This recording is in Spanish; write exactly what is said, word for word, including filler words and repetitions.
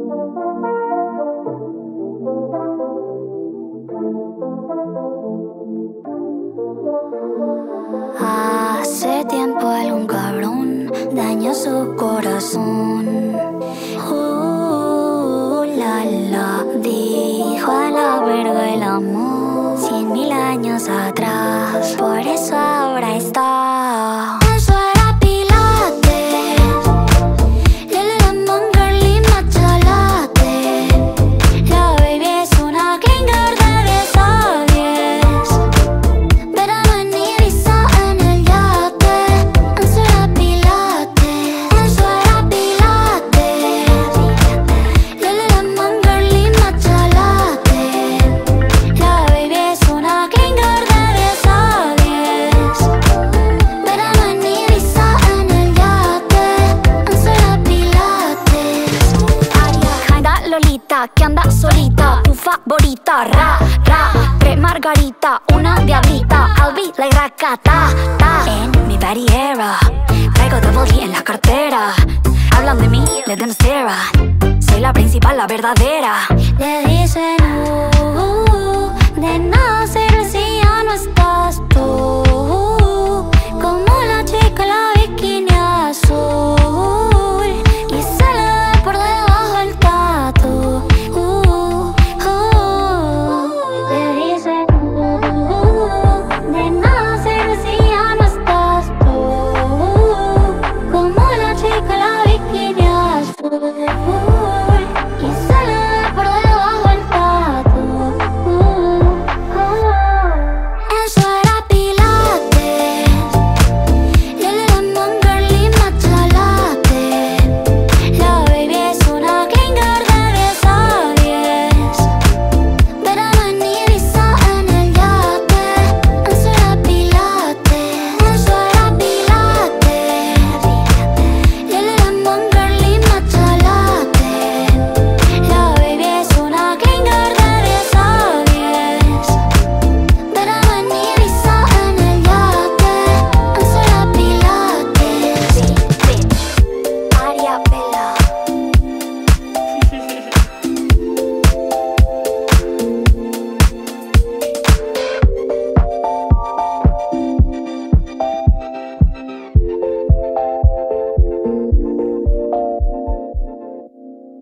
Hace tiempo algún cabrón dañó su corazón. Uh, la la, dijo a la verga el amor. Cien mil años atrás, por eso ahora está. Eso era Pilates, Lele Lemon Girly Machalate. La baby es una clinger de diez a diez. Verano en Ibiza en el yate. Eso era Pilates, eso era Pilates, Lele Lemon Girly Machalate. La baby es una clinger de diez a diez. Verano en Ibiza en el yate. Eso era Pilates. Kinda Lolita que anda solita, tu favorita, ra, ra, tres margarita, una diablita, Albi, la irracata, ta. En mi body era, traigo double D en la cartera. Hablan de mí, le den cera. Soy la principal, la verdadera. Le dicen, uh, uh, uh, de nada sirve si ya no estás.